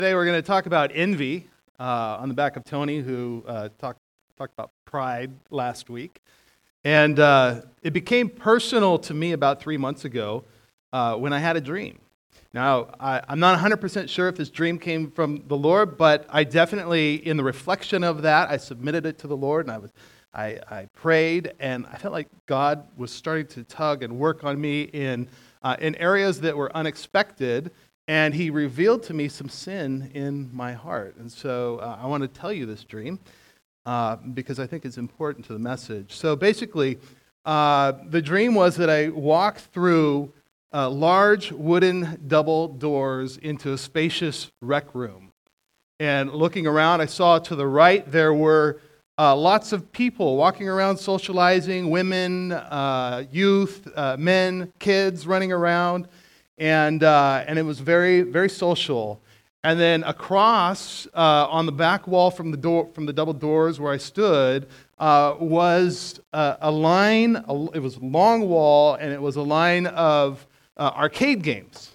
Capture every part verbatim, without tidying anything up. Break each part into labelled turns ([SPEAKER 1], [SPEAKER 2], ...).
[SPEAKER 1] Today we're going to talk about envy uh, on the back of Tony, who uh, talked talked about pride last week. And uh, it became personal to me about three months ago uh, when I had a dream. Now, I, I'm not one hundred percent sure if this dream came from the Lord, but I definitely, in the reflection of that, I submitted it to the Lord, and I was, I, I prayed, and I felt like God was starting to tug and work on me in uh, in areas that were unexpected. And he revealed to me some sin in my heart. And so uh, I want to tell you this dream uh, because I think it's important to the message. So basically, uh, the dream was that I walked through uh, large wooden double doors into a spacious rec room. And looking around, I saw to the right there were uh, lots of people walking around socializing, women, uh, youth, uh, men, kids running around. And uh, and it was very, very social. And then across uh, on the back wall from the door, from the double doors where I stood, uh, was uh, a line. A, it was a long wall, and it was a line of uh, arcade games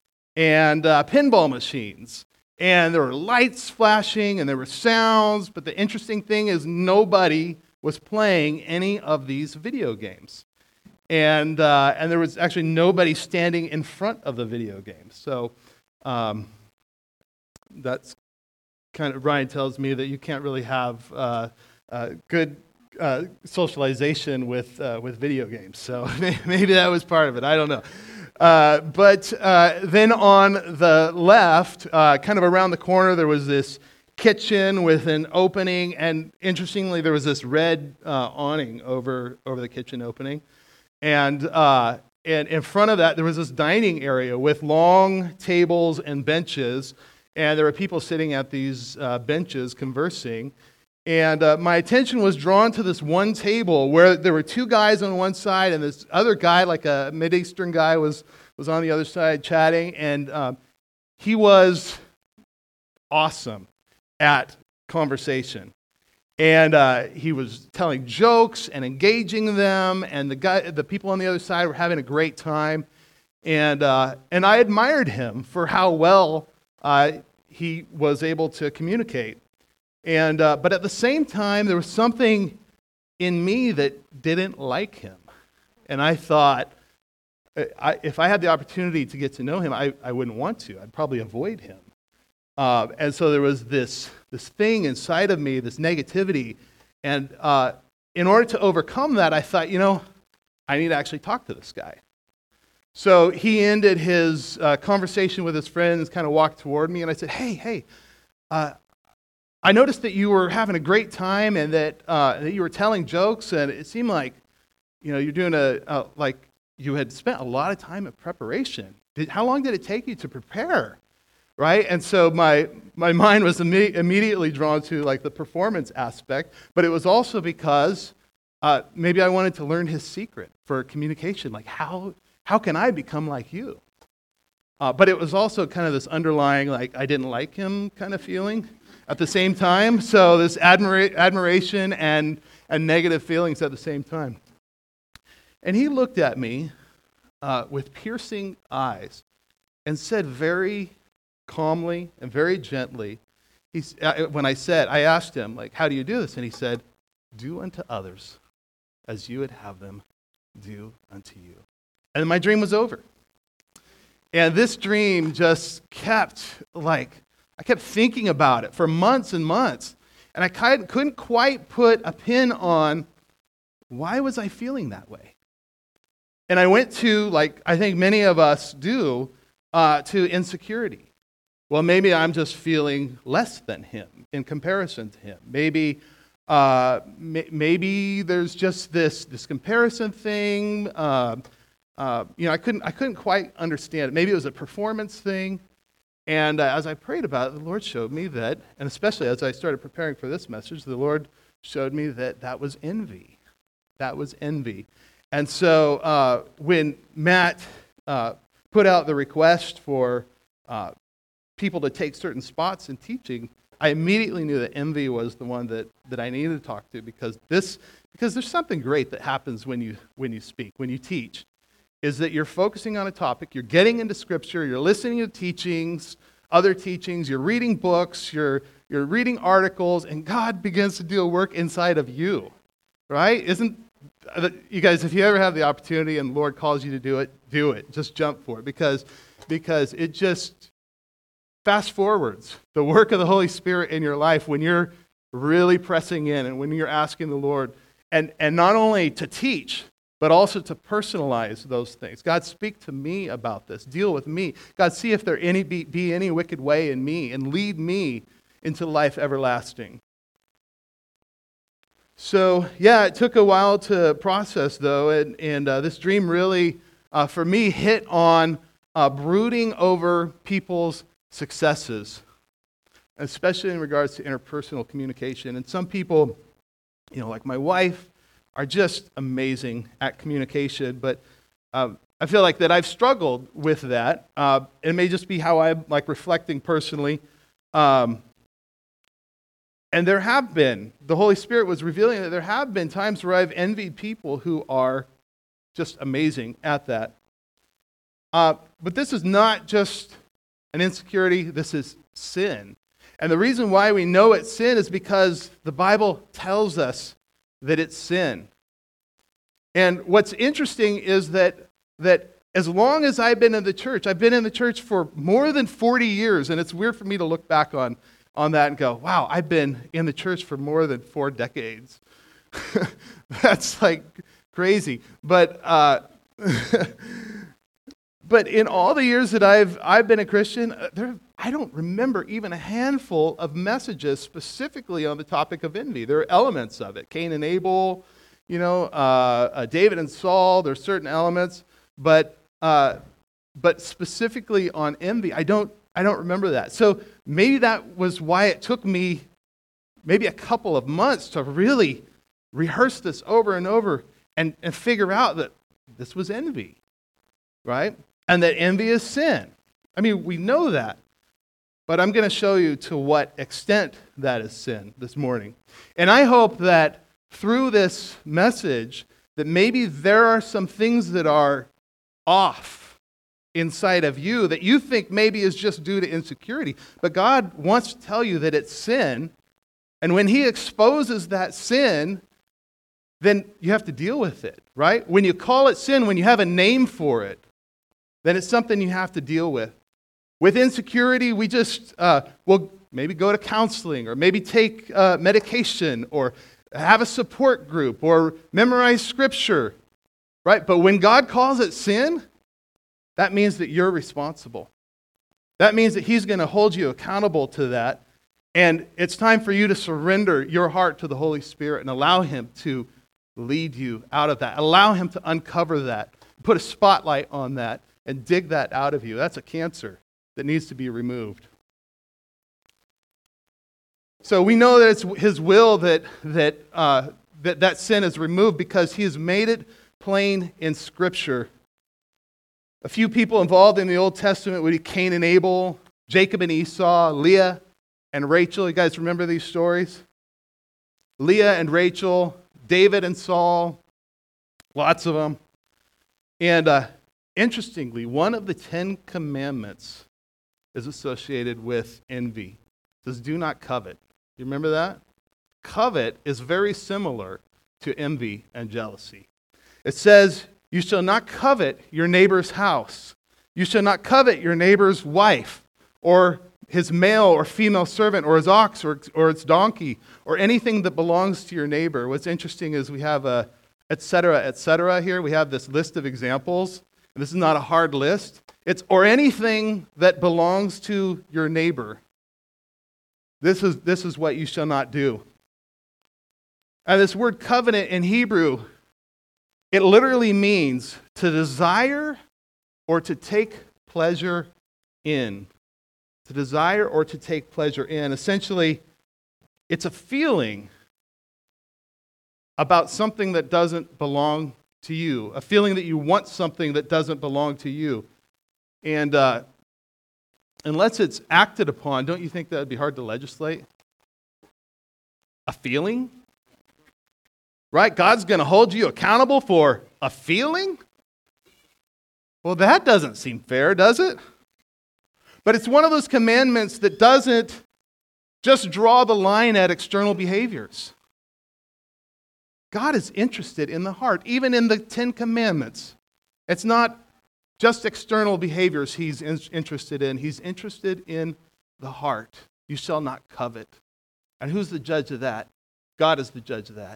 [SPEAKER 1] and uh, pinball machines. And there were lights flashing, and there were sounds. But the interesting thing is, nobody was playing any of these video games. And uh, and there was actually nobody standing in front of the video games. So um, that's kind of, Ryan tells me that you can't really have uh, uh, good uh, socialization with uh, with video games. So maybe that was part of it. I don't know. Uh, but uh, then on the left, uh, kind of around the corner, there was this kitchen with an opening. And interestingly, there was this red uh, awning over over the kitchen opening. And uh, and in front of that, there was this dining area with long tables and benches, and there were people sitting at these uh, benches conversing. And uh, my attention was drawn to this one table where there were two guys on one side, and this other guy, like a Mideastern guy, was was on the other side chatting. And um, he was awesome at conversation. And uh, he was telling jokes and engaging them, and the guy, the people on the other side were having a great time. And uh, and I admired him for how well uh, he was able to communicate. And uh, but at the same time, there was something in me that didn't like him. And I thought, I, if I had the opportunity to get to know him, I, I wouldn't want to. I'd probably avoid him. Uh, and so there was this this thing inside of me, this negativity. And uh, in order to overcome that, I thought, you know, I need to actually talk to this guy. So he ended his uh, conversation with his friends, kind of walked toward me, and I said, hey, hey, uh, I noticed that you were having a great time and that, uh, that you were telling jokes, and it seemed like, you know, you're doing a, a like you had spent a lot of time in preparation. Did, how long did it take you to prepare? Right? And so my my mind was imme- immediately drawn to like the performance aspect, but it was also because uh, maybe I wanted to learn his secret for communication. Like, how how can I become like you? Uh, but it was also kind of this underlying, like, I didn't like him kind of feeling at the same time. So this admira- admiration and, and negative feelings at the same time. And he looked at me uh, with piercing eyes and said very calmly and very gently, he's, uh, when I said, I asked him, like, how do you do this? And he said, do unto others as you would have them do unto you. And my dream was over. And this dream just kept, like, I kept thinking about it for months and months. And I couldn't quite put a pin on why was I feeling that way. And I went to, like I think many of us do, uh, to insecurity. Well, maybe I'm just feeling less than him in comparison to him. Maybe uh, m- maybe there's just this this comparison thing. Uh, uh, you know, I couldn't I couldn't quite understand it. Maybe it was a performance thing. And uh, as I prayed about it, the Lord showed me that, and especially as I started preparing for this message, the Lord showed me that that was envy. That was envy. And so uh, when Matt uh, put out the request for uh, people to take certain spots in teaching, I immediately knew that envy was the one that, that I needed to talk to because this because there's something great that happens when you when you speak, when you teach, is that you're focusing on a topic, you're getting into Scripture, you're listening to teachings, other teachings, you're reading books, you're, you're reading articles, and God begins to do a work inside of you, right? Isn't, you guys, if you ever have the opportunity and the Lord calls you to do it, do it. Just jump for it, because, because it just fast forwards the work of the Holy Spirit in your life when you're really pressing in and when you're asking the Lord, and, and not only to teach, but also to personalize those things. God, speak to me about this. Deal with me. God, see if there any be, be any wicked way in me, and lead me into life everlasting. So, yeah, it took a while to process, though, and, and uh, this dream really, uh, for me, hit on uh, brooding over people's successes, especially in regards to interpersonal communication. And some people, you know, like my wife, are just amazing at communication, but uh, I feel like that I've struggled with that. Uh, it may just be how I'm like reflecting personally. Um, and there have been, the Holy Spirit was revealing that there have been times where I've envied people who are just amazing at that. Uh, but this is not just an insecurity, this is sin. And the reason why we know it's sin is because the Bible tells us that it's sin. And what's interesting is that, that as long as I've been in the church, I've been in the church for more than forty years, and it's weird for me to look back on, on that and go, wow, I've been in the church for more than four decades. That's like crazy. But uh, but in all the years that I've I've been a Christian, there I don't remember even a handful of messages specifically on the topic of envy. There are elements of it. Cain and Abel, you know, uh, uh, David and Saul, there's certain elements, but uh, but specifically on envy, I don't I don't remember that. So maybe that was why it took me maybe a couple of months to really rehearse this over and over and, and figure out that this was envy, right? And that envy is sin. I mean, we know that. But I'm going to show you to what extent that is sin this morning. And I hope that through this message, that maybe there are some things that are off inside of you that you think maybe is just due to insecurity. But God wants to tell you that it's sin. And when He exposes that sin, then you have to deal with it, right? When you call it sin, when you have a name for it, then it's something you have to deal with. With insecurity, we just, uh, will maybe go to counseling, or maybe take uh, medication, or have a support group, or memorize scripture, right? But when God calls it sin, that means that you're responsible. That means that He's going to hold you accountable to that, and it's time for you to surrender your heart to the Holy Spirit and allow Him to lead you out of that. Allow Him to uncover that, put a spotlight on that, and dig that out of you. That's a cancer that needs to be removed. So we know that it's His will that that uh, that, that sin is removed because He has made it plain in Scripture. A few people involved in the Old Testament would be Cain and Abel, Jacob and Esau, Leah and Rachel. You guys remember these stories? Leah and Rachel, David and Saul, lots of them. And uh, interestingly, one of the Ten Commandments is associated with envy. It says, do not covet. You remember that? Covet is very similar to envy and jealousy. It says, you shall not covet your neighbor's house. You shall not covet your neighbor's wife, or his male or female servant, or his ox, or, or its donkey, or anything that belongs to your neighbor. What's interesting is we have a et cetera, et cetera here. We have this list of examples. And this is not a hard list. It's or anything that belongs to your neighbor. This is, this is what you shall not do. And this word covenant in Hebrew, it literally means to desire or to take pleasure in. To desire or to take pleasure in. Essentially, it's a feeling about something that doesn't belong to you. A feeling that you want something that doesn't belong to you. And uh, unless it's acted upon, don't you think that would be hard to legislate? A feeling? Right? God's going to hold you accountable for a feeling? Well, that doesn't seem fair, does it? But it's one of those commandments that doesn't just draw the line at external behaviors. God is interested in the heart, even in the Ten Commandments. It's not just external behaviors he's in- interested in. He's interested in the heart. You shall not covet. And who's the judge of that? God is the judge of that.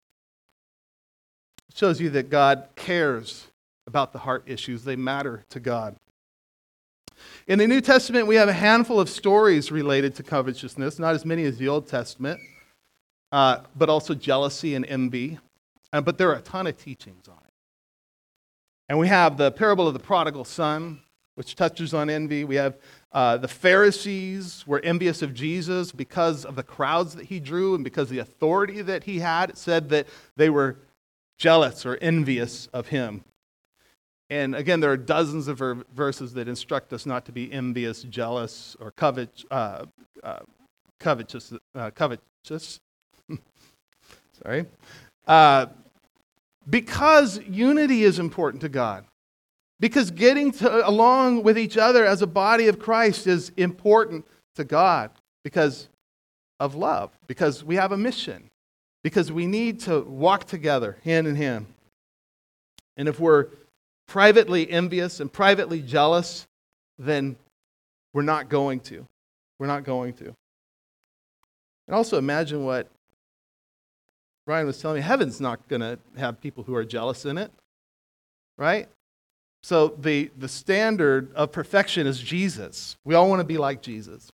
[SPEAKER 1] It shows you that God cares about the heart issues. They matter to God. In the New Testament, we have a handful of stories related to covetousness, not as many as the Old Testament, uh, but also jealousy and envy. Uh, but there are a ton of teachings on it. And we have the parable of the prodigal son, which touches on envy. We have uh, the Pharisees were envious of Jesus because of the crowds that he drew and because of the authority that he had. It said that they were jealous or envious of him. And again, there are dozens of ver- verses that instruct us not to be envious, jealous, or covet, uh, uh, covetous. Uh, covetous. Sorry. Uh, because unity is important to God. Because getting to, along with each other as a body of Christ is important to God because of love. Because we have a mission. Because we need to walk together hand in hand. And if we're privately envious and privately jealous, then we're not going to. We're not going to. And also imagine what Ryan was telling me. Heaven's not going to have people who are jealous in it, right? So the, the standard of perfection is Jesus. We all want to be like Jesus.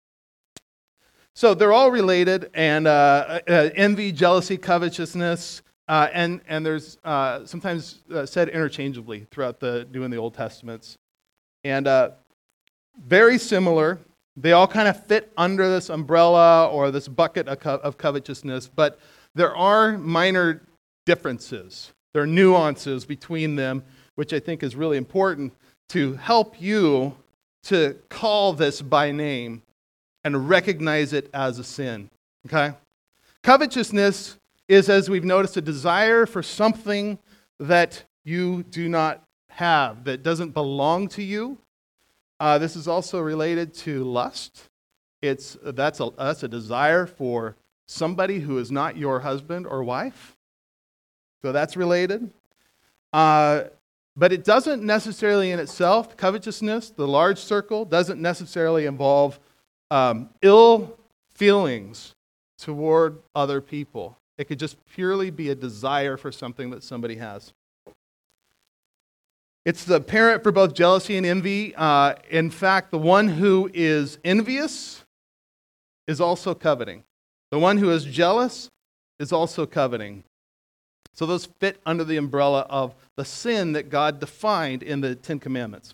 [SPEAKER 1] So they're all related, and uh, uh, envy, jealousy, covetousness, Uh, and, and there's uh, sometimes uh, said interchangeably throughout the New and the Old Testaments. And uh, very similar. They all kind of fit under this umbrella or this bucket of, co- of covetousness, but there are minor differences. There are nuances between them, which I think is really important to help you to call this by name and recognize it as a sin. Okay? Covetousness is, as we've noticed, a desire for something that you do not have, that doesn't belong to you. Uh, this is also related to lust. It's that's a that's a desire for somebody who is not your husband or wife. So that's related. Uh, but it doesn't necessarily in itself, covetousness, the large circle, doesn't necessarily involve um, ill feelings toward other people. It could just purely be a desire for something that somebody has. It's the parent for both jealousy and envy. Uh, in fact, the one who is envious is also coveting. The one who is jealous is also coveting. So those fit under the umbrella of the sin that God defined in the Ten Commandments.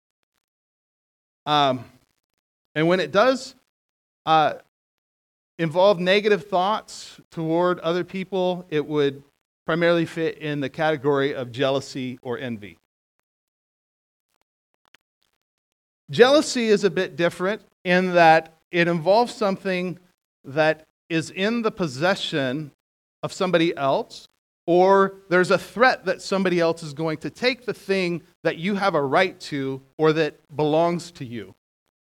[SPEAKER 1] Um, and when it does uh, involve negative thoughts toward other people, it would primarily fit in the category of jealousy or envy. Jealousy is a bit different in that it involves something that is in the possession of somebody else, or there's a threat that somebody else is going to take the thing that you have a right to or that belongs to you.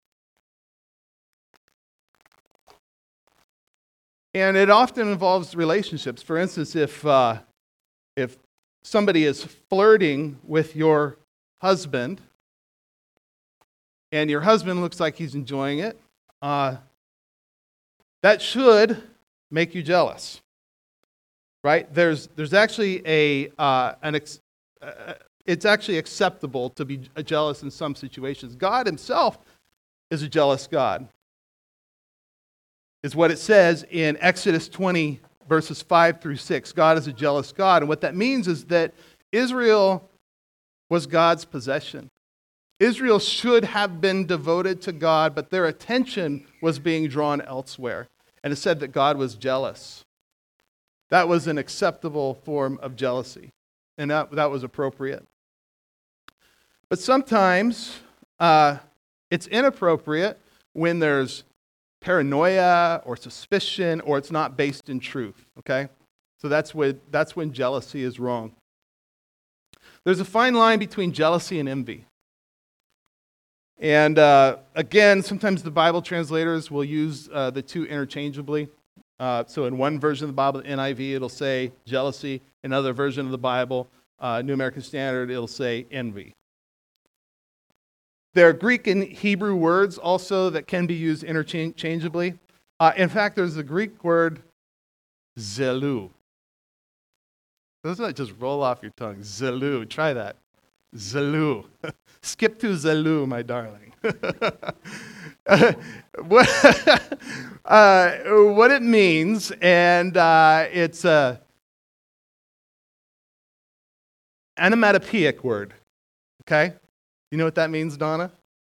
[SPEAKER 1] And it often involves relationships. For instance, if uh, if somebody is flirting with your husband, and your husband looks like he's enjoying it, uh, that should make you jealous, right? There's there's actually a uh, an ex- uh, it's actually acceptable to be jealous in some situations. God Himself is a jealous God, is what it says in Exodus twenty, verses five through six. God is a jealous God, and what that means is that Israel was God's possession. Israel should have been devoted to God, but their attention was being drawn elsewhere. And it said that God was jealous. That was an acceptable form of jealousy, and that, that was appropriate. But sometimes uh, it's inappropriate when there's paranoia or suspicion or it's not based in truth, okay? So that's when, that's when jealousy is wrong. There's a fine line between jealousy and envy. And uh, again, sometimes the Bible translators will use uh, the two interchangeably. Uh, so in one version of the Bible, the N I V, it'll say jealousy. In another version of the Bible, uh, New American Standard, it'll say envy. There are Greek and Hebrew words also that can be used interchangeably. Uh, in fact, there's the Greek word zelou. Doesn't that just roll off your tongue? Zelou. Try that. Zelou. Skip to zelou, my darling. what, uh, what it means, and uh, it's a onomatopoeic word. Okay? You know what that means, Donna?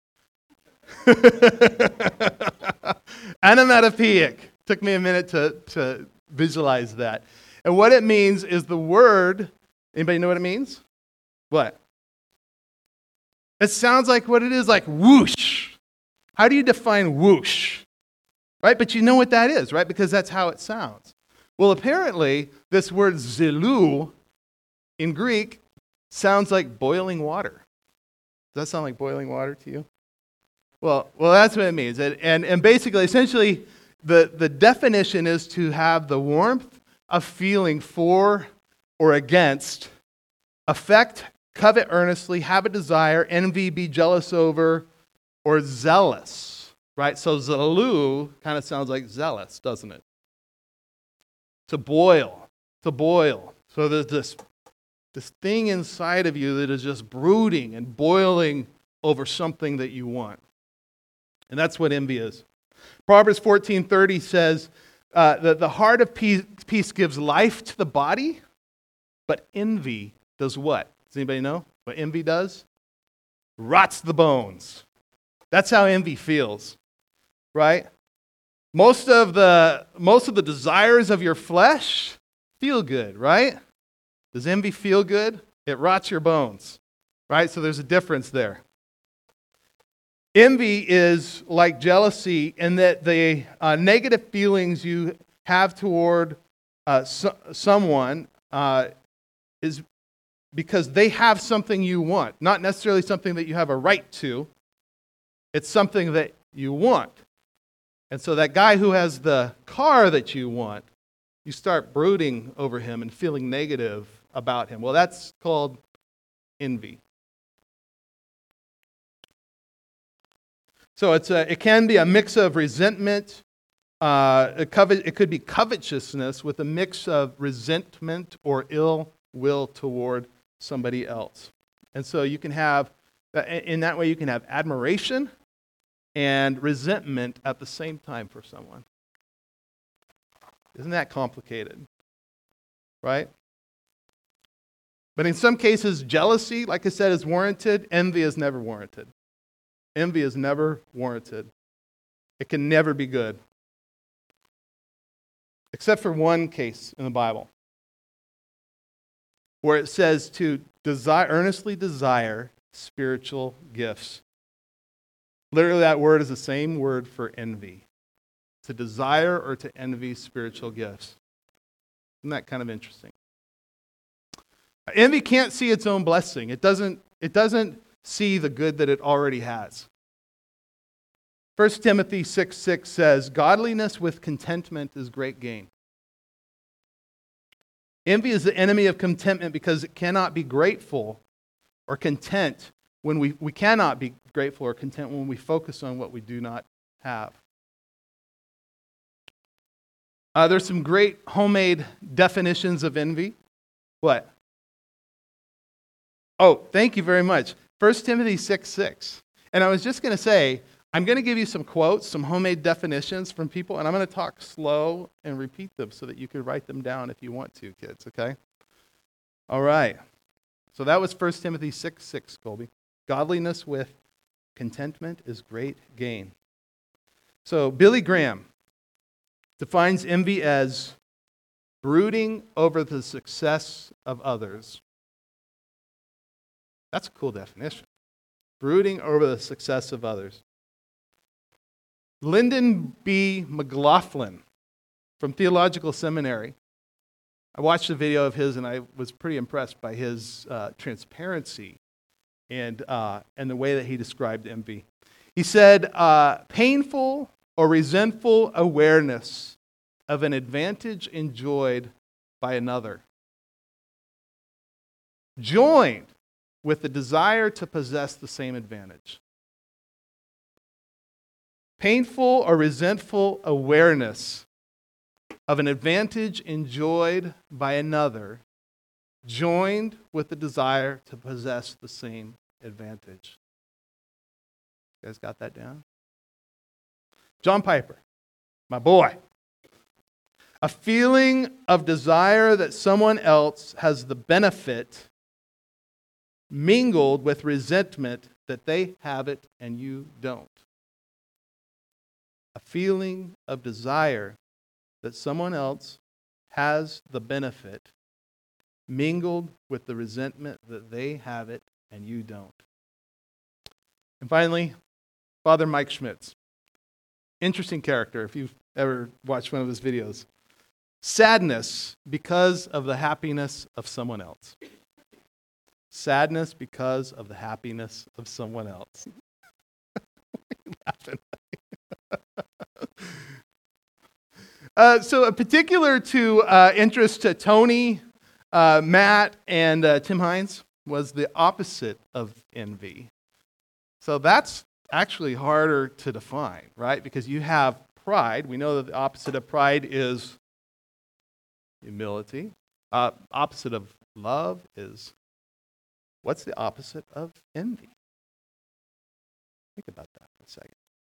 [SPEAKER 1] Onomatopoeic. Took me a minute to, to visualize that. And what it means is the word, anybody know what it means? What? It sounds like what it is, like whoosh. How do you define whoosh? Right? But you know what that is, right? Because that's how it sounds. Well, apparently, this word zelou in Greek sounds like boiling water. Does that sound like boiling water to you? Well, well, that's what it means. And, and, and basically, essentially, the, the definition is to have the warmth of feeling for or against, affect, covet earnestly, have a desire, envy, be jealous over, or zealous, right? So zelou kind of sounds like zealous, doesn't it? To boil, to boil. So there's this, this thing inside of you that is just brooding and boiling over something that you want. And that's what envy is. Proverbs fourteen thirty says uh, that the heart of peace, peace gives life to the body, but envy does what? Does anybody know what envy does? Rots the bones. That's how envy feels, right? Most of the most of the desires of your flesh feel good, right? Does envy feel good? It rots your bones, right? So there's a difference there. Envy is like jealousy in that the uh, negative feelings you have toward uh, so- someone uh, is because they have something you want, not necessarily something that you have a right to. It's something that you want. And so that guy who has the car that you want, you start brooding over him and feeling negative about him. Well, that's called envy. So it's a, it can be a mix of resentment. Uh, it, covet, it could be covetousness with a mix of resentment or ill will toward somebody else. And so you can have, in that way, you can have admiration and resentment at the same time for someone. Isn't that complicated? Right? But in some cases, jealousy, like I said, is warranted. Envy is never warranted. Envy is never warranted. It can never be good. Except for one case in the Bible, where it says to desire, earnestly desire spiritual gifts. Literally, that word is the same word for envy. To desire or to envy spiritual gifts. Isn't that kind of interesting? Envy can't see its own blessing. It doesn't, it doesn't see the good that it already has. First Timothy six six says, godliness with contentment is great gain. Envy is the enemy of contentment because it cannot be grateful or content when we, we cannot be grateful or content when we focus on what we do not have. Uh, there's some great homemade definitions of envy. What? Oh, thank you very much. First Timothy six six. And I was just going to say, I'm going to give you some quotes, some homemade definitions from people, and I'm going to talk slow and repeat them so that you can write them down if you want to, kids, okay? All right. So that was First Timothy six six, Colby. Godliness with contentment is great gain. So Billy Graham defines envy as brooding over the success of others. That's a cool definition. Brooding over the success of others. Lyndon B. McLaughlin from Theological Seminary. I watched a video of his and I was pretty impressed by his uh, transparency and, uh, and the way that he described envy. He said, uh, painful or resentful awareness of an advantage enjoyed by another, joined with the desire to possess the same advantage. Painful or resentful awareness of an advantage enjoyed by another, joined with the desire to possess the same advantage. You guys got that down? John Piper, my boy. A feeling of desire that someone else has the benefit mingled with resentment that they have it and you don't. A feeling of desire that someone else has the benefit mingled with the resentment that they have it and you don't. And finally, Father Mike Schmitz. Interesting character if you've ever watched one of his videos. Sadness because of the happiness of someone else. Sadness because of the happiness of someone else. Laughing. uh, so, a particular to uh, interest to Tony, uh, Matt, and uh, Tim Hines was the opposite of envy. So that's actually harder to define, right? Because you have pride. We know that the opposite of pride is humility. Uh, opposite of love is, what's the opposite of envy? Think about that for a second.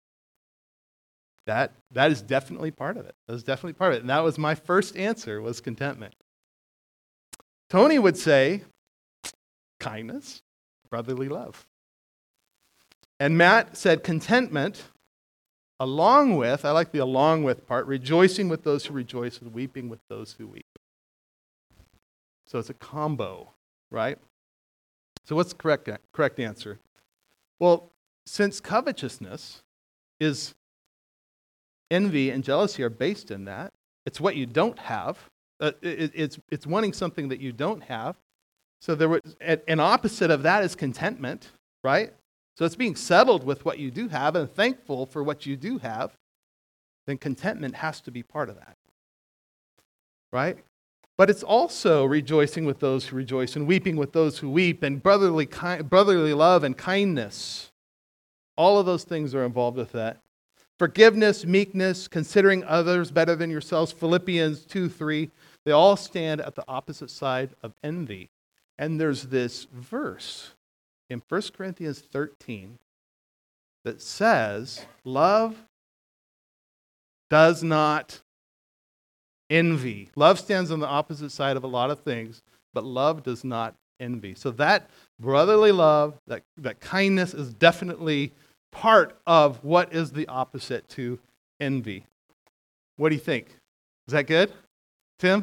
[SPEAKER 1] That, that is definitely part of it. That is definitely part of it. And that was my first answer, was contentment. Tony would say kindness, brotherly love. And Matt said contentment, along with, I like the along with part, rejoicing with those who rejoice and weeping with those who weep. So it's a combo, right? So what's the correct, correct answer? Well, since covetousness is envy and jealousy are based in that, it's what you don't have. Uh, it, it's, it's wanting something that you don't have. So there was, an opposite of that is contentment, right? So it's being settled with what you do have and thankful for what you do have. Then contentment has to be part of that, right? But it's also rejoicing with those who rejoice and weeping with those who weep, and brotherly ki- brotherly love and kindness. All of those things are involved with that. Forgiveness, meekness, considering others better than yourselves, Philippians two three, they all stand at the opposite side of envy. And there's this verse in First Corinthians thirteen that says, love does not envy. Love stands on the opposite side of a lot of things, but love does not envy. So that brotherly love, that, that kindness is definitely part of what is the opposite to envy. What do you think? Is that good, Tim?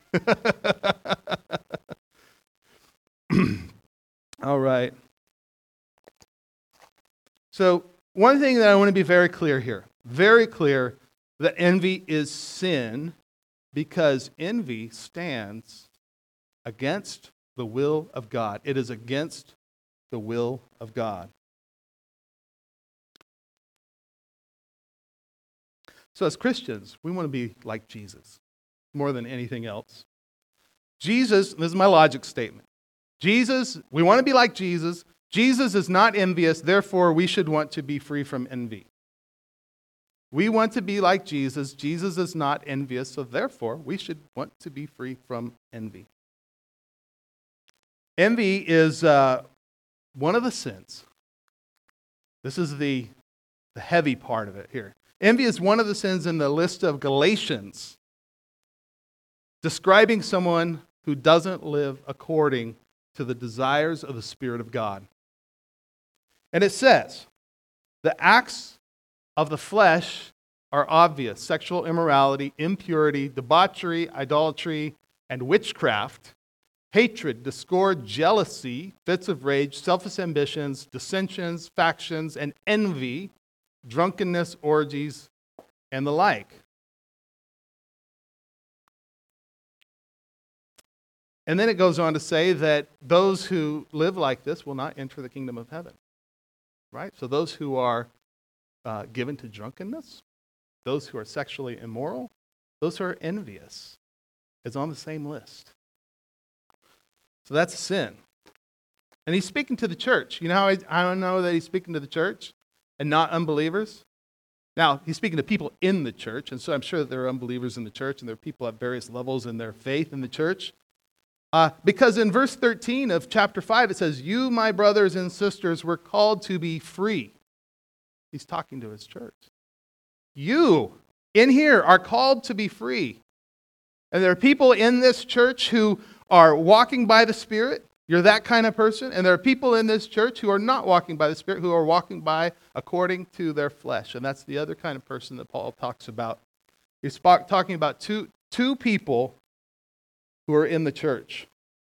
[SPEAKER 1] All right. So one thing that I want to be very clear here, very clear, that envy is sin because envy stands against the will of God. It is against the will of God. So as Christians, we want to be like Jesus more than anything else. Jesus, this is my logic statement. Jesus, we want to be like Jesus. Jesus is not envious, therefore we should want to be free from envy. We want to be like Jesus. Jesus is not envious, so therefore we should want to be free from envy. Envy is uh, one of the sins. This is the, the heavy part of it here. Envy is one of the sins in the list of Galatians, describing someone who doesn't live according to the desires of the Spirit of God. And it says, the acts of the flesh are obvious: sexual immorality, impurity, debauchery, idolatry, and witchcraft, hatred, discord, jealousy, fits of rage, selfish ambitions, dissensions, factions, and envy, drunkenness, orgies, and the like. And then it goes on to say that those who live like this will not enter the kingdom of heaven. Right? So those who are uh, given to drunkenness, those who are sexually immoral, those who are envious, is on the same list. So that's sin. And he's speaking to the church. You know how I, I don't know that he's speaking to the church and not unbelievers? Now, he's speaking to people in the church, and so I'm sure that there are unbelievers in the church, and there are people at various levels in their faith in the church. Uh, because in verse thirteen of chapter five, it says, "You, my brothers and sisters, were called to be free." He's talking to his church. You, in here, are called to be free. And there are people in this church who are walking by the Spirit. You're that kind of person. And there are people in this church who are not walking by the Spirit, who are walking by according to their flesh. And that's the other kind of person that Paul talks about. He's talking about two, two people who are in the church.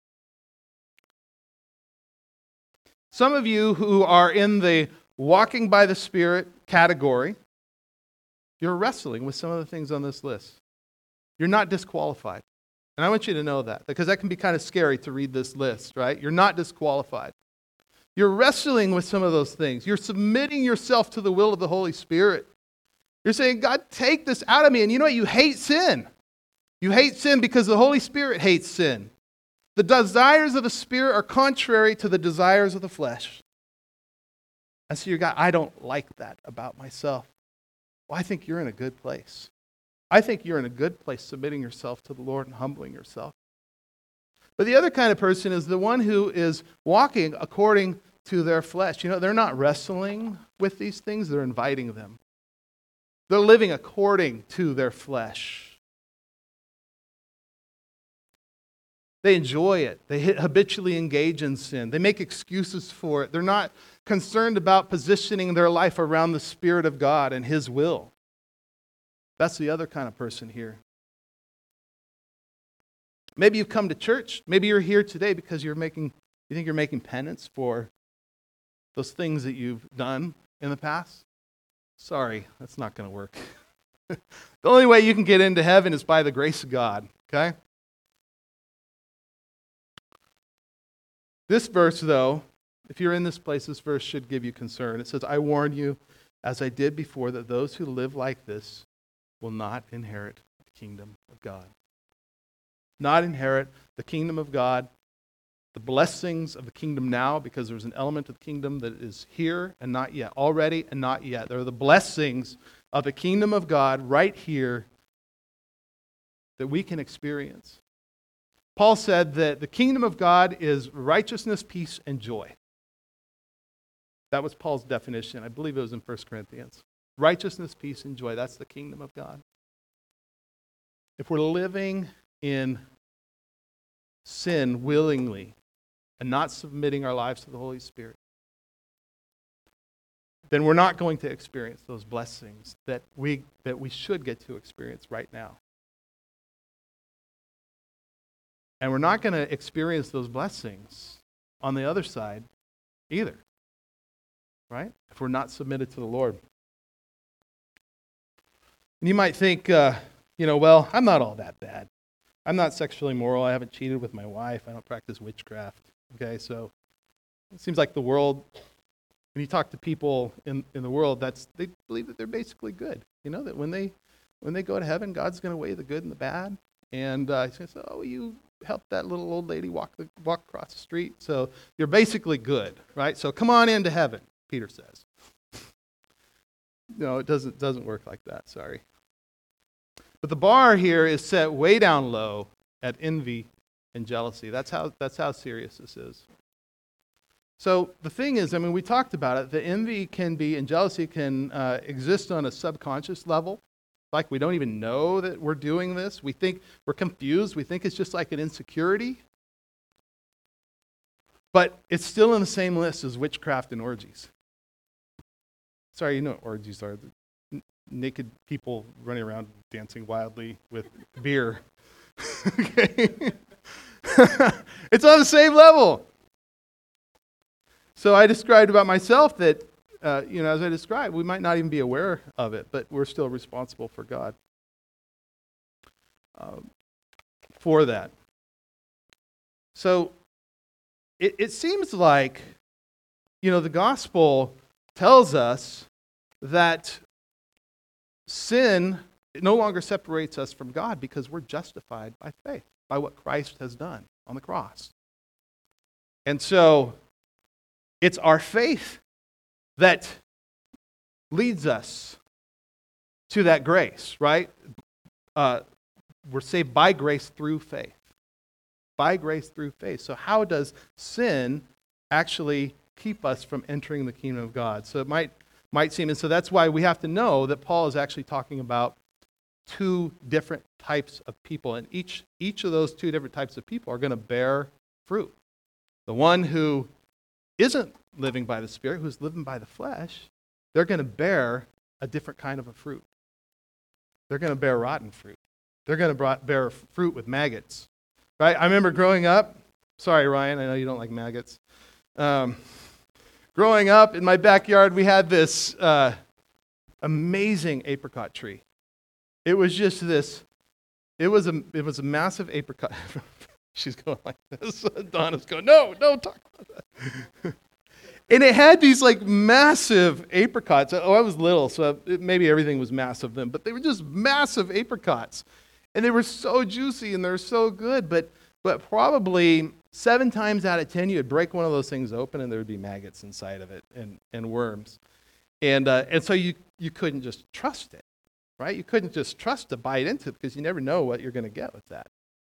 [SPEAKER 1] Some of you who are in the walking by the Spirit category, you're wrestling with some of the things on this list. You're not disqualified. And I want you to know that, because that can be kind of scary to read this list, right? You're not disqualified. You're wrestling with some of those things. You're submitting yourself to the will of the Holy Spirit. You're saying, God, take this out of me. And you know what? You hate sin. You hate sin because the Holy Spirit hates sin. The desires of the Spirit are contrary to the desires of the flesh. And so you're God, I don't like that about myself. Well, I think you're in a good place. I think you're in a good place submitting yourself to the Lord and humbling yourself. But the other kind of person is the one who is walking according to their flesh. You know, they're not wrestling with these things, they're inviting them. They're living according to their flesh. They enjoy it. They habitually engage in sin. They make excuses for it. They're not concerned about positioning their life around the Spirit of God and His will. That's the other kind of person here. Maybe you've come to church. Maybe you're here today because you're making, you think you're making penance for those things that you've done in the past. Sorry, that's not going to work. The only way you can get into heaven is by the grace of God, okay? This verse, though, if you're in this place, this verse should give you concern. It says, "I warn you, as I did before, that those who live like this will not inherit the kingdom of God." Not inherit the kingdom of God, the blessings of the kingdom now, because there's an element of the kingdom that is here and not yet, already and not yet. There are the blessings of the kingdom of God right here that we can experience. Paul said that the kingdom of God is righteousness, peace, and joy. That was Paul's definition. I believe it was in First Corinthians. Righteousness, peace, and joy. That's the kingdom of God. If we're living in sin willingly and not submitting our lives to the Holy Spirit, then we're not going to experience those blessings that we that we should get to experience right now. And we're not going to experience those blessings on the other side either, right? If we're not submitted to the Lord. And you might think, uh, you know, well, I'm not all that bad. I'm not sexually immoral. I haven't cheated with my wife. I don't practice witchcraft. Okay, so it seems like the world, when you talk to people in, in the world, that's they believe that they're basically good. You know, that when they when they go to heaven, God's going to weigh the good and the bad. And uh, he's going to say, oh, you helped that little old lady walk the, walk across the street, so you're basically good, right? So come on into heaven, Peter says. No, it doesn't doesn't work like that, sorry. But the bar here is set way down low at envy and jealousy. That's how that's how serious this is. So the thing is, I mean, we talked about it. The envy can be, and jealousy can uh, exist on a subconscious level. Like we don't even know that we're doing this. We think we're confused. We think it's just like an insecurity. But it's still in the same list as witchcraft and orgies. Sorry, you know what orgies are. N- naked people running around dancing wildly with beer. Okay? It's on the same level. So I described about myself that Uh, you know, as I described, we might not even be aware of it, but we're still responsible for God um, for that. So it, it seems like, you know, the gospel tells us that sin no longer separates us from God because we're justified by faith, by what Christ has done on the cross. And so it's our faith that leads us to that grace, right? Uh, we're saved by grace through faith. By grace through faith. So how does sin actually keep us from entering the kingdom of God? So it might might seem, and so that's why we have to know that Paul is actually talking about two different types of people, and each each of those two different types of people are going to bear fruit. The one who isn't living by the Spirit, who's living by the flesh, they're going to bear a different kind of a fruit. They're going to bear rotten fruit. They're going to bear fruit with maggots. Right? I remember growing up, sorry, Ryan, I know you don't like maggots. Um, growing up in my backyard, we had this uh, amazing apricot tree. It was just this, it was a, it was a massive apricot. She's going like this. Donna's going, no, don't talk about that. And it had these like massive apricots. Oh, I was little, so it, maybe everything was massive then, but they were just massive apricots. And they were so juicy and they're so good, but but probably seven times out of ten, you'd break one of those things open and there would be maggots inside of it and, and worms. And uh, and so you, you couldn't just trust it, right? You couldn't just trust to bite into it because you never know what you're going to get with that.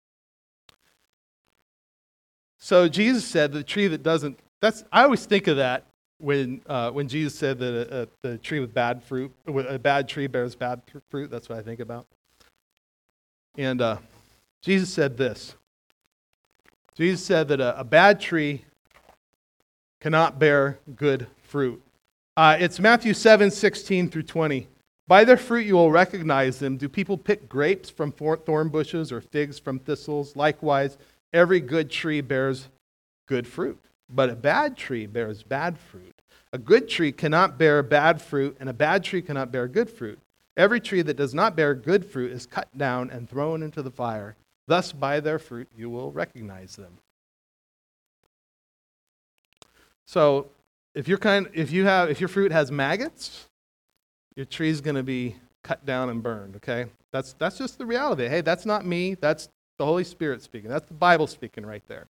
[SPEAKER 1] So Jesus said the tree that doesn't, that's I always think of that when uh, when Jesus said that a, a, the tree with bad fruit, a bad tree bears bad fruit, that's what I think about. And uh, Jesus said this. Jesus said that a, a bad tree cannot bear good fruit. Uh, it's Matthew seven, sixteen through twenty. By their fruit you will recognize them. Do people pick grapes from thorn bushes or figs from thistles? Likewise, every good tree bears good fruit, but a bad tree bears bad fruit. A good tree cannot bear bad fruit, and a bad tree cannot bear good fruit. Every tree that does not bear good fruit is cut down and thrown into the fire. Thus, by their fruit, you will recognize them. So, if you're kind, if you have, if your fruit has maggots, your tree's going to be cut down and burned. Okay, that's that's just the reality. Hey, that's not me. That's the Holy Spirit speaking. That's the Bible speaking right there.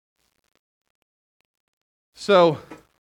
[SPEAKER 1] So,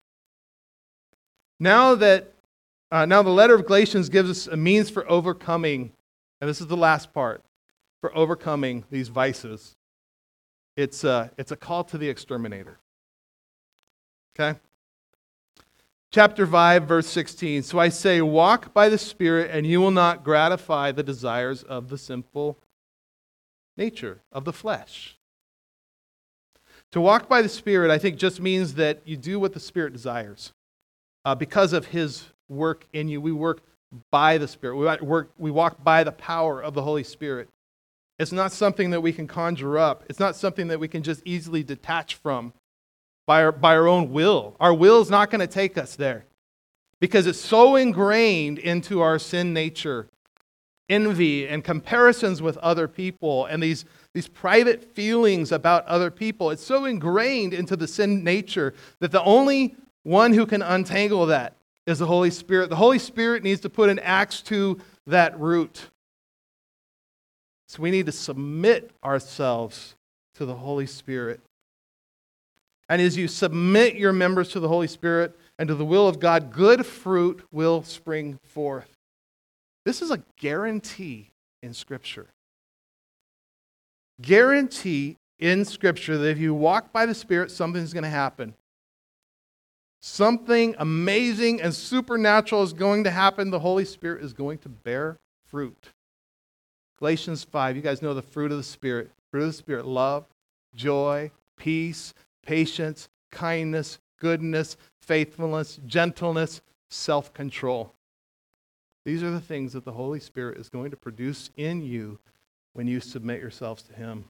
[SPEAKER 1] now that Uh, now the letter of Galatians gives us a means for overcoming, and this is the last part, for overcoming these vices. It's a, it's a call to the exterminator. Okay? Chapter five, verse sixteen. So I say, walk by the Spirit, and you will not gratify the desires of the sinful nature, of the flesh. To walk by the Spirit, I think, just means that you do what the Spirit desires. Uh, because of His work in you. We work by the Spirit. We work, we walk by the power of the Holy Spirit. It's not something that we can conjure up. It's not something that we can just easily detach from by our, by our own will. Our will is not going to take us there because it's so ingrained into our sin nature. Envy and comparisons with other people and these, these private feelings about other people. It's so ingrained into the sin nature that the only one who can untangle that is the Holy Spirit. The Holy Spirit needs to put an axe to that root. So we need to submit ourselves to the Holy Spirit. And as you submit your members to the Holy Spirit and to the will of God, good fruit will spring forth. This is a guarantee in Scripture. Guarantee in Scripture that if you walk by the Spirit, something's going to happen. Something amazing and supernatural is going to happen. The Holy Spirit is going to bear fruit. Galatians five, you guys know the fruit of the Spirit. Fruit of the Spirit, love, joy, peace, patience, kindness, goodness, faithfulness, gentleness, self-control. These are the things that the Holy Spirit is going to produce in you when you submit yourselves to Him.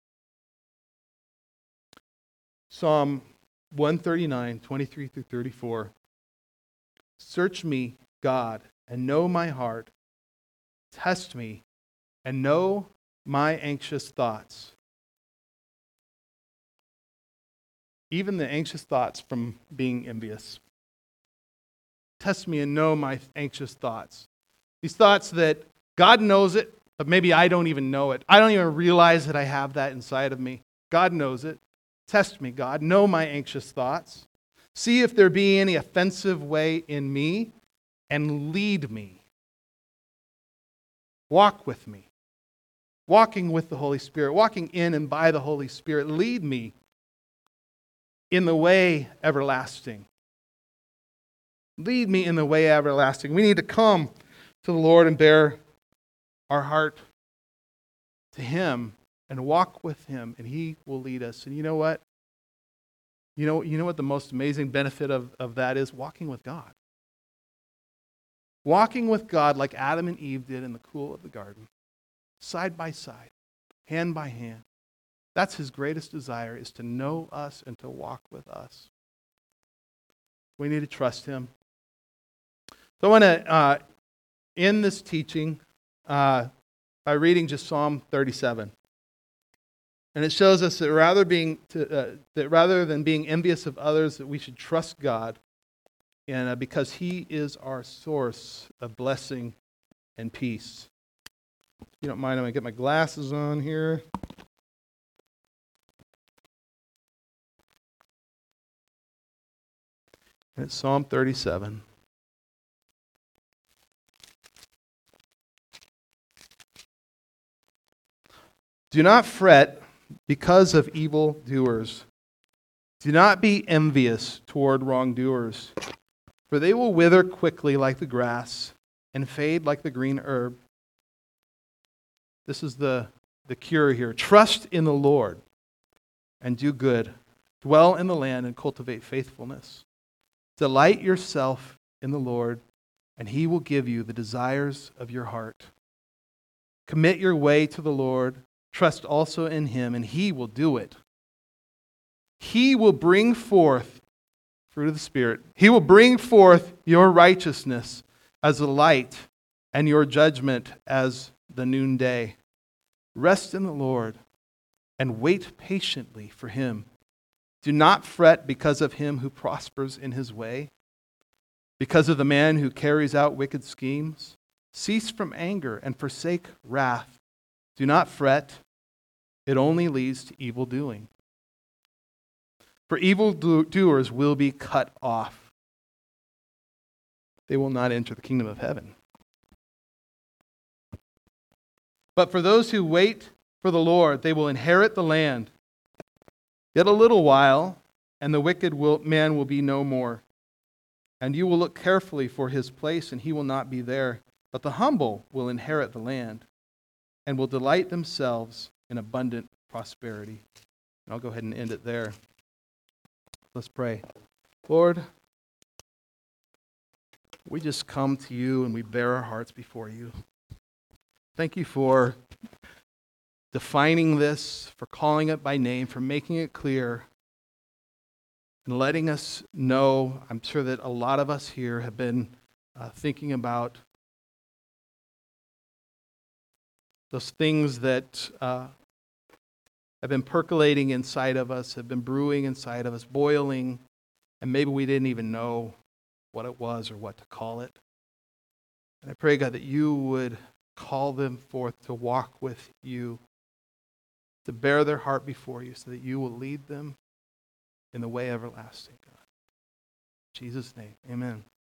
[SPEAKER 1] Psalm one thirty-nine, twenty-three through thirty-four. Search me, God, and know my heart. Test me and know my anxious thoughts. even the anxious thoughts from being envious. Test me and know my anxious thoughts. These thoughts that God knows it, but maybe I don't even know it. I don't even realize that I have that inside of me. God knows it. Test me, God. Know my anxious thoughts. See if there be any offensive way in me, and lead me. Walk with me. Walking with the Holy Spirit, walking in and by the Holy Spirit, lead me in the way everlasting. Lead me in the way everlasting. We need to come to the Lord and bear our heart to Him and walk with Him, and He will lead us. And you know what? You know, you know what the most amazing benefit of, of that is? Walking with God. Walking with God like Adam and Eve did in the cool of the garden, side by side, hand by hand. That's His greatest desire, is to know us and to walk with us. We need to trust Him. So I want to uh, end this teaching uh, by reading just Psalm thirty-seven. And it shows us that rather being to, uh, that rather than being envious of others, that we should trust God, and uh, because He is our source of blessing and peace. If you don't mind, I'm going to get my glasses on here. And it's Psalm thirty-seven. Do not fret because of evildoers. Do not be envious toward wrongdoers, for they will wither quickly like the grass and fade like the green herb. This is the, the cure here. Trust in the Lord and do good. Dwell in the land and cultivate faithfulness. Delight yourself in the Lord, and He will give you the desires of your heart. Commit your way to the Lord. Trust also in Him, and He will do it. He will bring forth fruit of the Spirit. He will bring forth your righteousness as the light and your judgment as the noonday. Rest in the Lord and wait patiently for Him. Do not fret because of him who prospers in his way, because of the man who carries out wicked schemes. Cease from anger and forsake wrath. Do not fret. It only leads to evil doing. For evil doers will be cut off. They will not enter the kingdom of heaven. But for those who wait for the Lord, they will inherit the land. Yet a little while, and the wicked will, man will be no more. And you will look carefully for his place, and he will not be there. But the humble will inherit the land, and will delight themselves in abundant prosperity. And I'll go ahead and end it there. Let's pray. Lord, we just come to you and we bear our hearts before you. Thank you for defining this, for calling it by name, for making it clear, and letting us know. I'm sure that a lot of us here have been uh, thinking about those things that uh, have been percolating inside of us, have been brewing inside of us, boiling, and maybe we didn't even know what it was or what to call it. And I pray, God, that you would call them forth to walk with you, to bear their heart before you, so that you will lead them in the way everlasting, God. In Jesus' name, amen.